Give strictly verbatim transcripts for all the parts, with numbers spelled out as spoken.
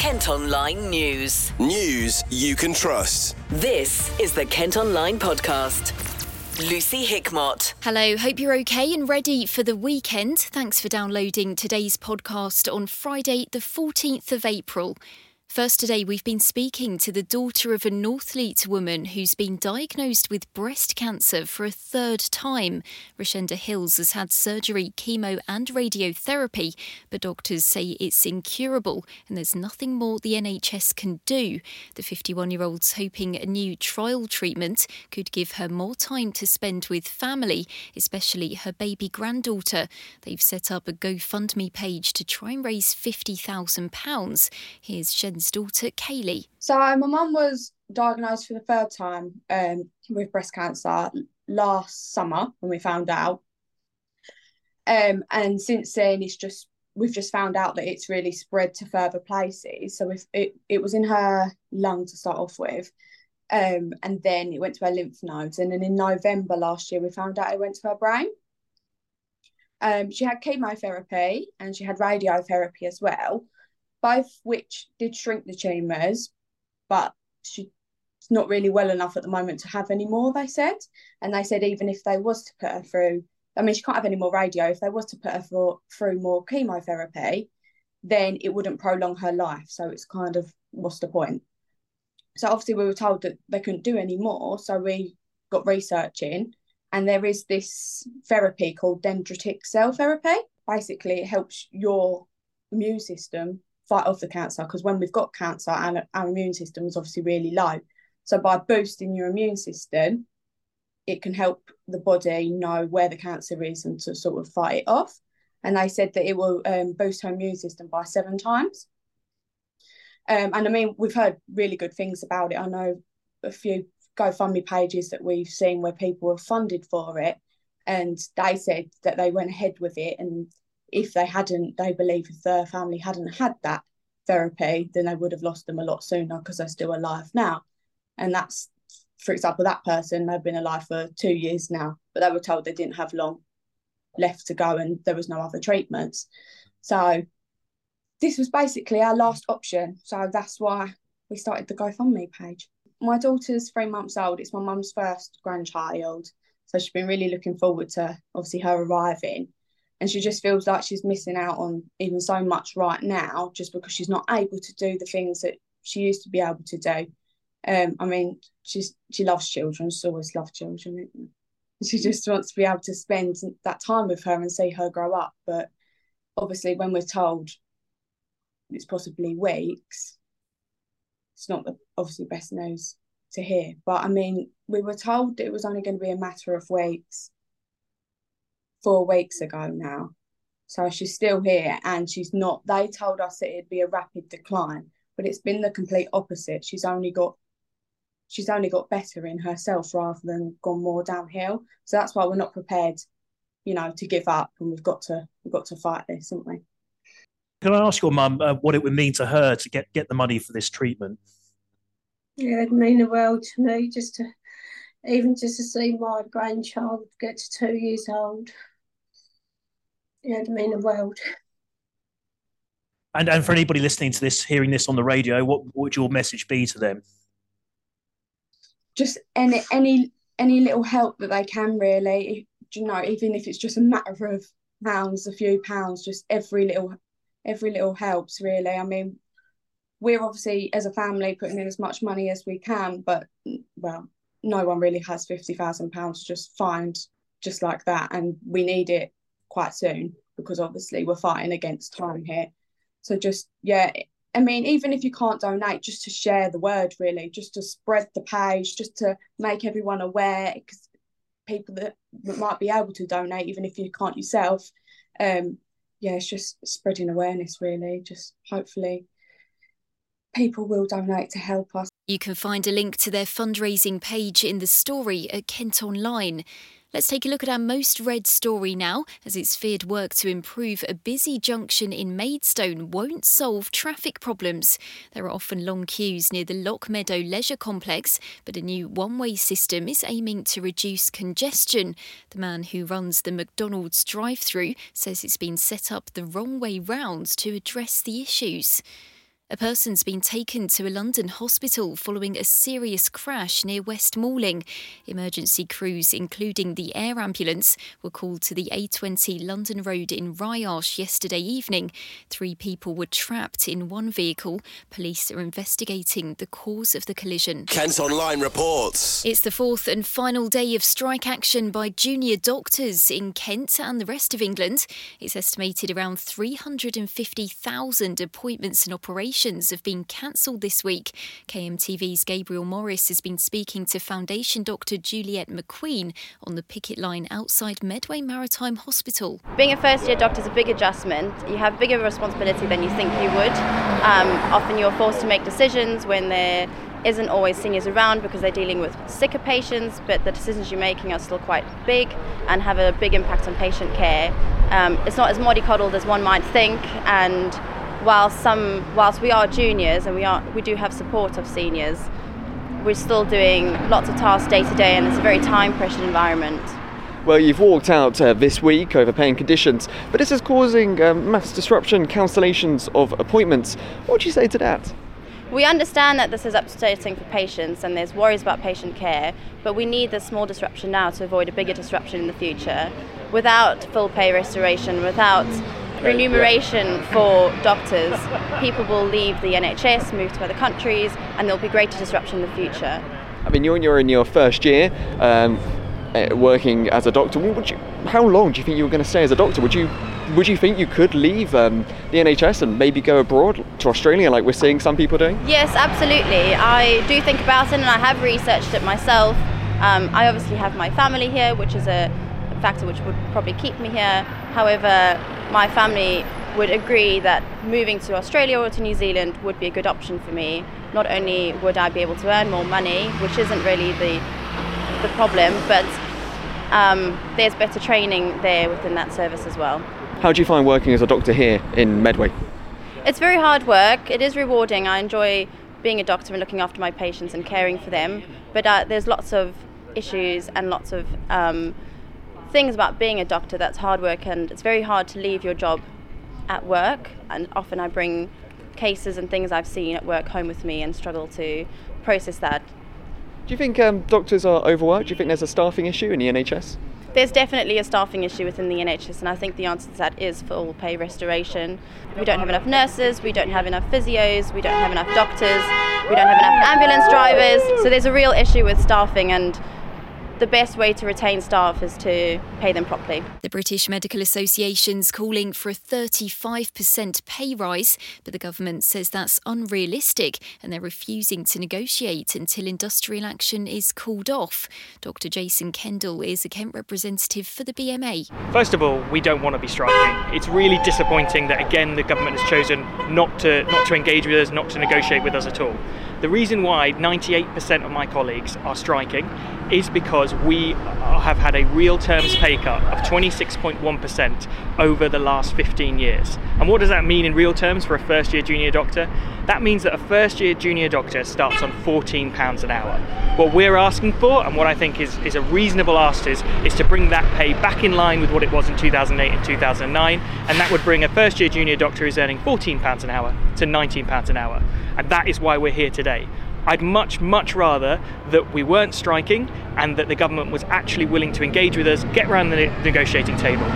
Kent Online News. News you can trust. This is the Kent Online Podcast. Lucy Hickmott. Hello, hope you're okay and ready for the weekend. Thanks for downloading today's podcast on Friday, the fourteenth of April. First today, we've been speaking to the daughter of a Northleet woman who's been diagnosed with breast cancer for a third time. Rashenda Hills has had surgery, chemo and radiotherapy, but doctors say it's incurable and there's nothing more the N H S can do. The fifty-one-year-old's hoping a new trial treatment could give her more time to spend with family, especially her baby granddaughter. They've set up a GoFundMe page to try and raise fifty thousand pounds. Here's Shen's daughter, Kaylee. So my mum was diagnosed for the third time um, with breast cancer last summer when we found out. Um, and since then, it's just we've just found out that it's really spread to further places. So if it, it was in her lung to start off with, um, and then it went to her lymph nodes. And then in November last year, we found out it went to her brain. Um, she had chemotherapy and she had radiotherapy as well, both which did shrink the tumours, but she's not really well enough at the moment to have any more, they said. And they said even if they was to put her through, I mean, she can't have any more radio, if they was to put her for, through more chemotherapy, then it wouldn't prolong her life. So it's kind of, what's the point? So obviously we were told that they couldn't do any more, so we got researching, and there is this therapy called dendritic cell therapy. Basically, it helps your immune system fight off the cancer, because when we've got cancer, our, our immune system is obviously really low. So by boosting your immune system, it can help the body know where the cancer is and to sort of fight it off. And they said that it will um, boost her immune system by seven times. Um, and I mean, we've heard really good things about it. I know a few GoFundMe pages that we've seen where people have funded for it, and they said that they went ahead with it, and if they hadn't, they believe if their family hadn't had that therapy, then they would have lost them a lot sooner because they're still alive now. And that's, for example, that person, they've been alive for two years now, but they were told they didn't have long left to go and there was no other treatments. So this was basically our last option. So that's why we started the GoFundMe page. My daughter's three months old. It's my mum's first grandchild. So she's been really looking forward to, obviously, her arriving. And she just feels like she's missing out on even so much right now just because she's not able to do the things that she used to be able to do. Um, I mean, she's she loves children. She's always loved children. She just wants to be able to spend that time with her and see her grow up. But obviously, when we're told it's possibly weeks, it's not the obviously best news to hear. But I mean, we were told it was only going to be a matter of weeks. Four weeks ago now. So she's still here and she's not, they told us that it'd be a rapid decline, but it's been the complete opposite. She's only got she's only got better in herself rather than gone more downhill. So that's why we're not prepared, you know, to give up, and we've got to we've got to fight this, haven't we? Can I ask your mum uh, what it would mean to her to get, get the money for this treatment? Yeah, it'd mean the world to me, just to even just to see my grandchild get to two years old. Yeah, it'd mean the world. And and for anybody listening to this, hearing this on the radio, what, what would your message be to them? Just any any any little help that they can, really. You know, even if it's just a matter of pounds, a few pounds, just every little every little helps, really. I mean, we're obviously as a family putting in as much money as we can, but well, no one really has fifty thousand pounds to just find just like that, and we need it quite soon because obviously we're fighting against time here. So just, yeah, I mean, even if you can't donate, just to share the word, really, just to spread the page, just to make everyone aware, because people that, that might be able to donate, even if you can't yourself, um, yeah, it's just spreading awareness, really. Just hopefully people will donate to help us. You can find a link to their fundraising page in the story at Kent Online. Let's take a look at our most read story now, as it's feared work to improve a busy junction in Maidstone won't solve traffic problems. There are often long queues near the Loch Meadow Leisure Complex, but a new one-way system is aiming to reduce congestion. The man who runs the McDonald's drive-through says it's been set up the wrong way round to address the issues. A person's been taken to a London hospital following a serious crash near West Malling. Emergency crews, including the air ambulance, were called to the A twenty London Road in Ryash yesterday evening. Three people were trapped in one vehicle. Police are investigating the cause of the collision. Kent Online reports. It's the fourth and final day of strike action by junior doctors in Kent and the rest of England. It's estimated around three hundred fifty thousand appointments and operations have been cancelled this week. K M T V's Gabriel Morris has been speaking to Foundation Doctor Juliette McQueen on the picket line outside Medway Maritime Hospital. Being a first-year doctor is a big adjustment. You have bigger responsibility than you think you would. Um, often you're forced to make decisions when there isn't always seniors around because they're dealing with sicker patients, but the decisions you're making are still quite big and have a big impact on patient care. Um, it's not as mollycoddled as one might think, and Whilst some, whilst we are juniors and we are, we do have support of seniors, we're still doing lots of tasks day to day, and it's a very time-pressured environment. Well, you've walked out uh, this week over paying conditions, but this is causing um, mass disruption, cancellations of appointments. What do you say to that? We understand that this is upsetting for patients and there's worries about patient care, but we need this small disruption now to avoid a bigger disruption in the future. Without full pay restoration, without remuneration for doctors, people will leave the N H S, move to other countries, and there'll be greater disruption in the future. I mean, you're, you're in your first year um, working as a doctor. Would you, how long do you think you were going to stay as a doctor? Would you would you think you could leave um, the N H S and maybe go abroad to Australia like we're seeing some people doing? Yes, absolutely. I do think about it and I have researched it myself. Um, I obviously have my family here, which is a factor which would probably keep me here. However, my family would agree that moving to Australia or to New Zealand would be a good option for me. Not only would I be able to earn more money, which isn't really the the problem, but um, there's better training there within that service as well. How do you find working as a doctor here in Medway? It's very hard work. It is rewarding. I enjoy being a doctor and looking after my patients and caring for them, but uh, there's lots of issues and lots of um, things about being a doctor that's hard work, and it's very hard to leave your job at work, and often I bring cases and things I've seen at work home with me and struggle to process that. Do you think um, doctors are overworked? Do you think there's a staffing issue in the N H S? There's definitely a staffing issue within the N H S, and I think the answer to that is full pay restoration. We don't have enough nurses, we don't have enough physios, we don't have enough doctors, we don't have enough ambulance drivers, so there's a real issue with staffing, and the best way to retain staff is to pay them properly. The British Medical Association's calling for a thirty-five percent pay rise, but the government says that's unrealistic and they're refusing to negotiate until industrial action is called off. Doctor Jason Kendall is a Kent representative for the B M A. First of all, we don't want to be striking. It's really disappointing that again the government has chosen not to not to engage with us, not to negotiate with us at all. The reason why ninety-eight percent of my colleagues are striking is because we have had a real terms pay cut of twenty-six point one percent over the last fifteen years. And what does that mean in real terms for a first year junior doctor? That means that a first year junior doctor starts on fourteen pounds an hour. What we're asking for, and what I think is, is a reasonable ask, is, is to bring that pay back in line with what it was in two thousand eight and two thousand nine, and that would bring a first year junior doctor who's earning fourteen pounds an hour to nineteen pounds an hour. And that is why we're here today. I'd much, much rather that we weren't striking and that the government was actually willing to engage with us, get around the negotiating table.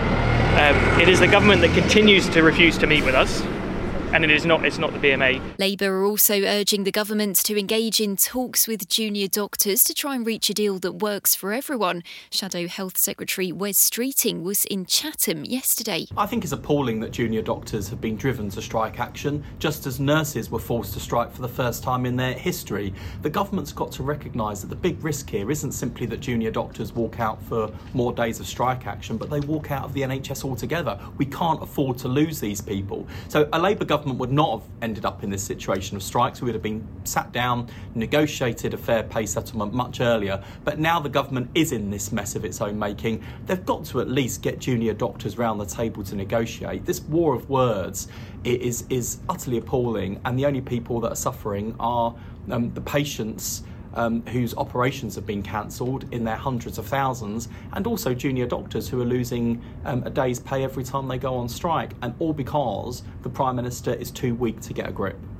Um, it is the government that continues to refuse to meet with us, and it is not, it's not the B M A. Labour are also urging the government to engage in talks with junior doctors to try and reach a deal that works for everyone. Shadow Health Secretary Wes Streeting was in Chatham yesterday. I think it's appalling that junior doctors have been driven to strike action, just as nurses were forced to strike for the first time in their history. The government's got to recognise that the big risk here isn't simply that junior doctors walk out for more days of strike action, but they walk out of the N H S altogether. We can't afford to lose these people. So a Labour government government would not have ended up in this situation of strikes. We would have been sat down, negotiated a fair pay settlement much earlier. But now the government is in this mess of its own making. They've got to at least get junior doctors round the table to negotiate. This war of words is, is utterly appalling, and the only people that are suffering are um, the patients Um, whose operations have been cancelled in their hundreds of thousands, and also junior doctors who are losing um, a day's pay every time they go on strike, and all because the Prime Minister is too weak to get a grip.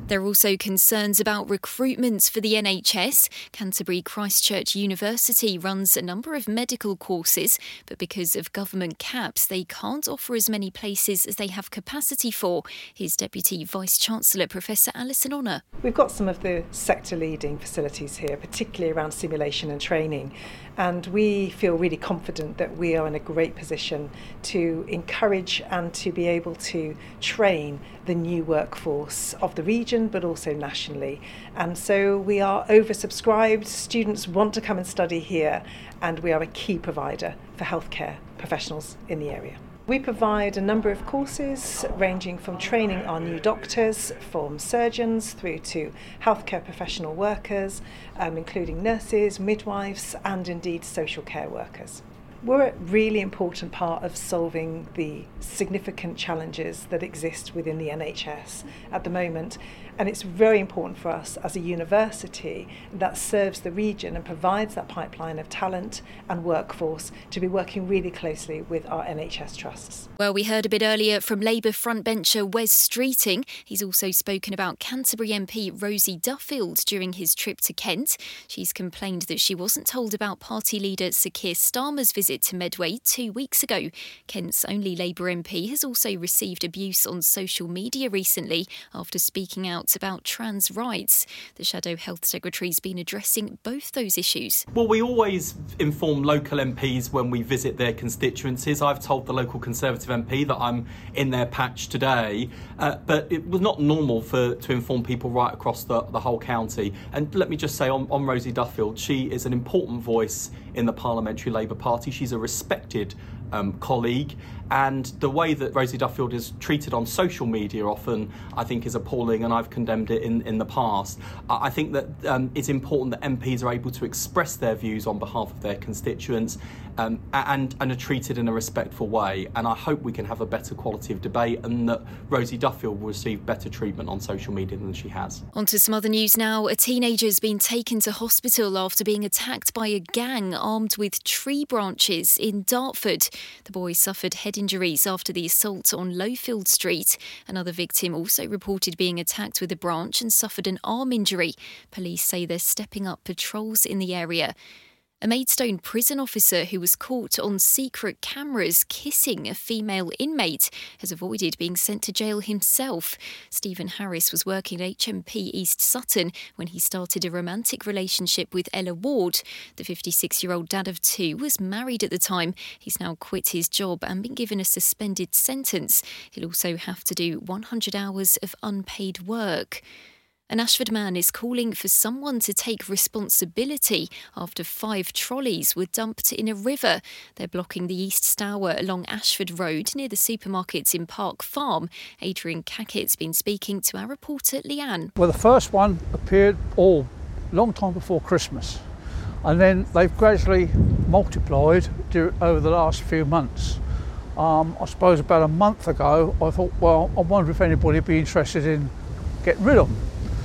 There are also concerns about recruitment for the N H S. Canterbury Christ Church University runs a number of medical courses, but because of government caps, they can't offer as many places as they have capacity for. Here's Deputy Vice-Chancellor Professor Alison Honour. We've got some of the sector-leading facilities here, particularly around simulation and training, and we feel really confident that we are in a great position to encourage and to be able to train the new workforce of the region, but also nationally. And so we are oversubscribed, students want to come and study here, and we are a key provider for healthcare professionals in the area. We provide a number of courses ranging from training our new doctors, from surgeons through to healthcare professional workers, um, including nurses, midwives and indeed social care workers. We're a really important part of solving the significant challenges that exist within the N H S at the moment, and it's very important for us as a university that serves the region and provides that pipeline of talent and workforce to be working really closely with our N H S trusts. Well, we heard a bit earlier from Labour frontbencher Wes Streeting. He's also spoken about Canterbury M P Rosie Duffield during his trip to Kent. She's complained that she wasn't told about party leader Sir Keir Starmer's visit to Medway two weeks ago. Kent's only Labour M P has also received abuse on social media recently after speaking out about trans rights. The Shadow Health Secretary's been addressing both those issues. Well, we always inform local M Ps when we visit their constituencies. I've told the local Conservative M P that I'm in their patch today, uh, but it was not normal for to inform people right across the, the whole county. And let me just say on, on Rosie Duffield, she is an important voice in the Parliamentary Labour Party. She's a respected um, colleague, and the way that Rosie Duffield is treated on social media often, I think, is appalling, and I've condemned it in, in the past. I think that um, it's important that M Ps are able to express their views on behalf of their constituents um, and, and are treated in a respectful way, and I hope we can have a better quality of debate and that Rosie Duffield will receive better treatment on social media than she has. On to some other news now. A teenager's been taken to hospital after being attacked by a gang armed with tree branches in Dartford. The boy suffered head injuries after the assault on Lowfield Street. Another victim also reported being attacked with a branch and suffered an arm injury. Police say they're stepping up patrols in the area. A Maidstone prison officer who was caught on secret cameras kissing a female inmate has avoided being sent to jail himself. Stephen Harris was working at H M P East Sutton when he started a romantic relationship with Ella Ward. The fifty-six-year-old dad of two was married at the time. He's now quit his job and been given a suspended sentence. He'll also have to do one hundred hours of unpaid work. An Ashford man is calling for someone to take responsibility after five trolleys were dumped in a river. They're blocking the East Stour along Ashford Road near the supermarkets in Park Farm. Adrian Cackett's been speaking to our reporter Leanne. Well, the first one appeared all oh, long time before Christmas, and then they've gradually multiplied over the last few months. Um, I suppose about a month ago I thought, well, I wonder if anybody would be interested in getting rid of them.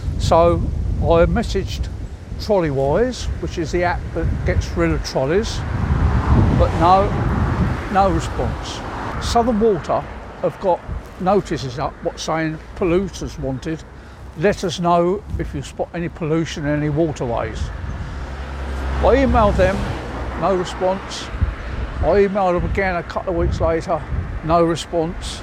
So I messaged Trolleywise, which is the app that gets rid of trolleys, but no, no response. Southern Water have got notices up what's saying polluters wanted. Let us know if you spot any pollution in any waterways. I emailed them, no response. I emailed them again a couple of weeks later, no response.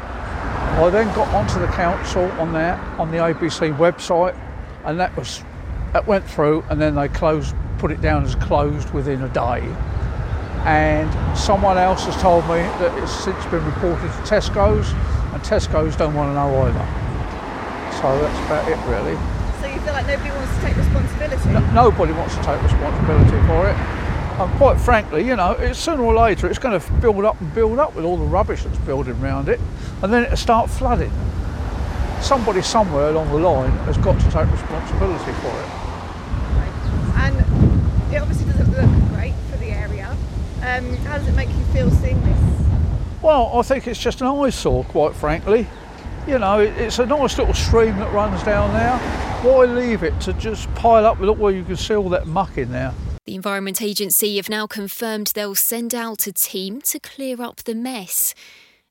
I then got onto the council on there on the A B C website, and that was that went through, and then they closed, put it down as closed within a day. And someone else has told me that it's since been reported to Tesco's, and Tesco's don't want to know either. So that's about it, really. So you feel like nobody wants to take responsibility? No, nobody wants to take responsibility for it. And quite frankly, you know, it's sooner or later it's going to build up and build up with all the rubbish that's building around it, and then it'll start flooding. Somebody somewhere along the line has got to take responsibility for it. Right. And it obviously doesn't look great for the area. Um, how does it make you feel seeing this? Well, I think it's just an eyesore, quite frankly. You know, it's a nice little stream that runs down there. Why leave it to just pile up with it where you can see all that muck in there? The Environment Agency have now confirmed they'll send out a team to clear up the mess.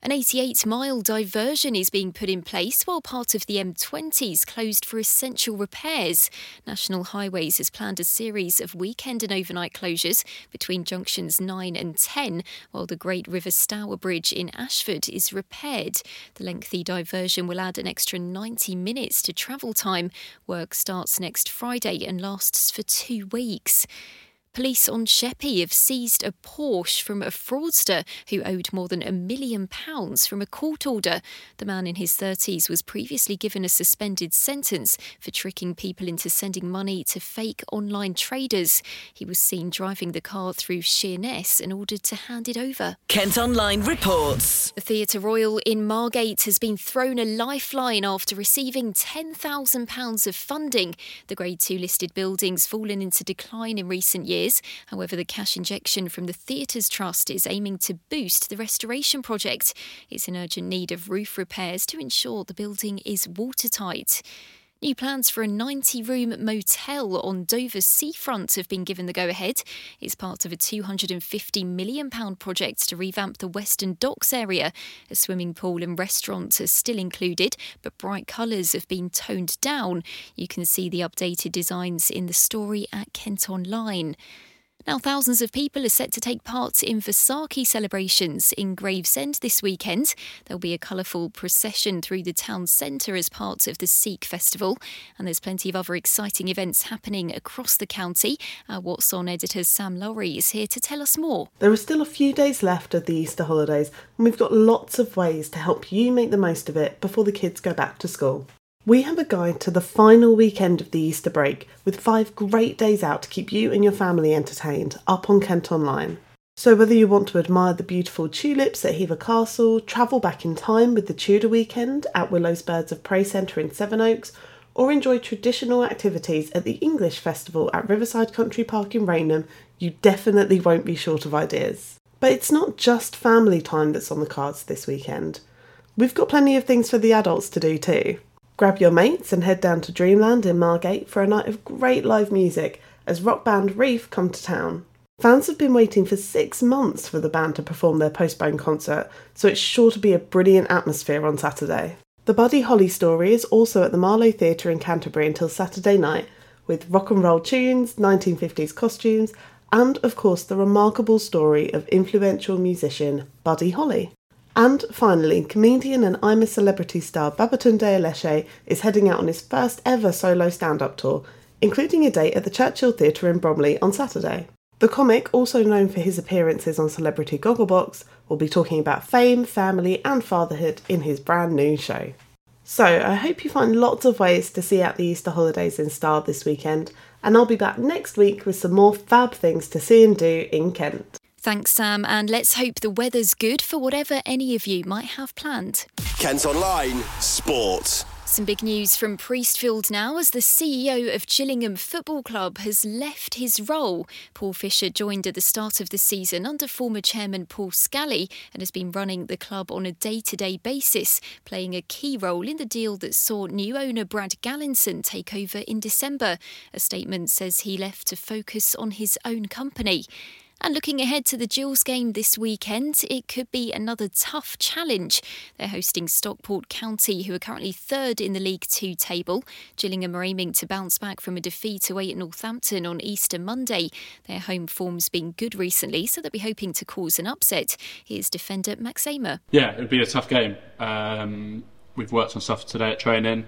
An eighty-eight mile diversion is being put in place while part of the M twenty is closed for essential repairs. National Highways has planned a series of weekend and overnight closures between junctions nine and ten, while the Great River Stour Bridge in Ashford is repaired. The lengthy diversion will add an extra ninety minutes to travel time. Work starts next Friday and lasts for two weeks. Police on Sheppey have seized a Porsche from a fraudster who owed more than a million pounds from a court order. The man in his thirties was previously given a suspended sentence for tricking people into sending money to fake online traders. He was seen driving the car through Sheerness and ordered to hand it over. Kent Online reports. The Theatre Royal in Margate has been thrown a lifeline after receiving ten thousand pounds of funding. The Grade two listed building's fallen into decline in recent years. However, the cash injection from the Theatres Trust is aiming to boost the restoration project. It's in urgent need of roof repairs to ensure the building is watertight. New plans for a ninety room motel on Dover's seafront have been given the go-ahead. It's part of a two hundred fifty million pounds project to revamp the Western Docks area. A swimming pool and restaurant are still included, but bright colours have been toned down. You can see the updated designs in the story at Kent Online. Now, thousands of people are set to take part in Vaisakhi celebrations in Gravesend this weekend. There'll be a colourful procession through the town centre as part of the Sikh festival. And there's plenty of other exciting events happening across the county. Our What's On editor Sam Lowry is here to tell us more. There are still a few days left of the Easter holidays, and we've got lots of ways to help you make the most of it before the kids go back to school. We have a guide to the final weekend of the Easter break with five great days out to keep you and your family entertained up on Kent Online. So whether you want to admire the beautiful tulips at Hever Castle, travel back in time with the Tudor weekend at Willow's Birds of Prey Centre in Sevenoaks, or enjoy traditional activities at the English Festival at Riverside Country Park in Rainham, you definitely won't be short of ideas. But it's not just family time that's on the cards this weekend. We've got plenty of things for the adults to do too. Grab your mates and head down to Dreamland in Margate for a night of great live music as rock band Reef come to town. Fans have been waiting for six months for the band to perform their postponed concert, so it's sure to be a brilliant atmosphere on Saturday. The Buddy Holly story is also at the Marlow Theatre in Canterbury until Saturday night, with rock and roll tunes, nineteen fifties costumes, and of course the remarkable story of influential musician Buddy Holly. And finally, comedian and I'm a Celebrity star Babatunde Aleshe is heading out on his first ever solo stand-up tour, including a date at the Churchill Theatre in Bromley on Saturday. The comic, also known for his appearances on Celebrity Gogglebox, will be talking about fame, family and fatherhood in his brand new show. So, I hope you find lots of ways to see out the Easter holidays in style this weekend, and I'll be back next week with some more fab things to see and do in Kent. Thanks, Sam, and let's hope the weather's good for whatever any of you might have planned. Kent Online Sport. Some big news from Priestfield now as the C E O of Gillingham Football Club has left his role. Paul Fisher joined at the start of the season under former chairman Paul Scally and has been running the club on a day-to-day basis, playing a key role in the deal that saw new owner Brad Gallinson take over in December. A statement says he left to focus on his own company. And looking ahead to the Gills game this weekend, it could be another tough challenge. They're hosting Stockport County, who are currently third in the League Two table. Gillingham are aiming to bounce back from a defeat away at Northampton on Easter Monday. Their home form's been good recently, so they'll be hoping to cause an upset. Here's defender Max Amer. Yeah, it would be a tough game. Um, we've worked on stuff today at training.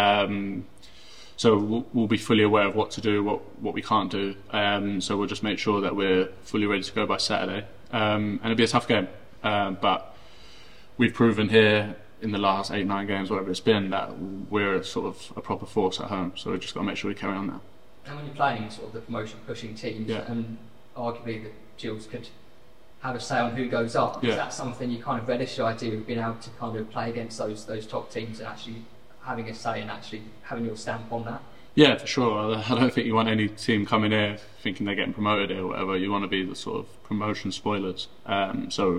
Um, So we'll, we'll be fully aware of what to do, what what we can't do. Um, so we'll just make sure that we're fully ready to go by Saturday. Um, and it'll be a tough game, um, but we've proven here in the last eight, nine games, whatever it's been, that we're sort of a proper force at home. So we've just got to make sure we carry on now. And when you're playing sort of the promotion-pushing teams, yeah. and arguably the Gills could have a say on who goes up, yeah. is that something you kind of relish, the idea of being able to kind of play against those those top teams and actually having a say and actually having your stamp on that? Yeah, for sure. I don't think you want any team coming here thinking they're getting promoted here or whatever. You want to be the sort of promotion spoilers. Um, so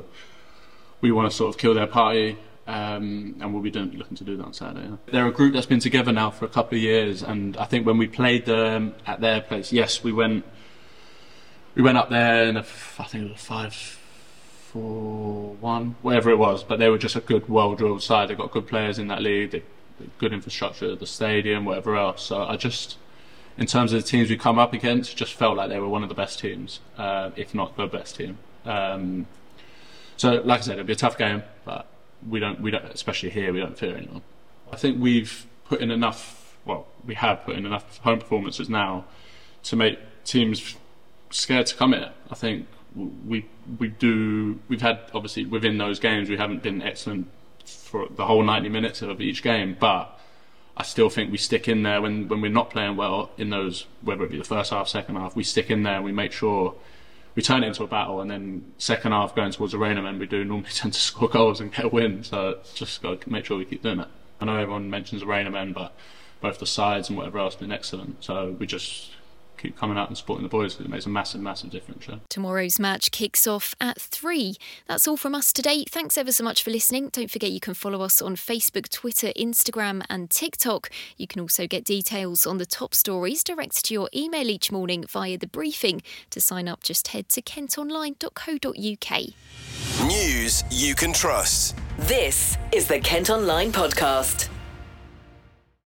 we want to sort of kill their party, um, and we'll be doing, looking to do that on Saturday. Yeah. They're a group that's been together now for a couple of years, and I think when we played them at their place, yes, we went we went up there in a, I think it was a five four one, whatever it was. But they were just a good, well-drilled side. They got good players in that league, they, good infrastructure, the stadium, whatever else. So I just, in terms of the teams we come up against, just felt like they were one of the best teams, uh, if not the best team. Um, so, like I said, it'll be a tough game, but we don't, we don't, especially here, we don't fear anyone. I think we've put in enough. Well, we have put in enough home performances now to make teams scared to come here. I think we we do. We've had, obviously within those games, we haven't been excellent for the whole ninety minutes of each game, but I still think we stick in there when, when we're not playing well in those, whether it be the first half, second half, we stick in there and we make sure we turn it into a battle, and then second half going towards the Rainier, we do normally tend to score goals and get a win, so just got to make sure we keep doing it. I know everyone mentions the Rainier, but both the sides and whatever else have been excellent, so we just keep coming out and supporting the boys because it makes a massive, massive difference. Yeah. Tomorrow's match kicks off at three. That's all from us today. Thanks ever so much for listening. Don't forget you can follow us on Facebook, Twitter, Instagram and TikTok. You can also get details on the top stories direct to your email each morning via the briefing. To sign up, just head to kent online dot co dot uk. News you can trust. This is the Kent Online Podcast.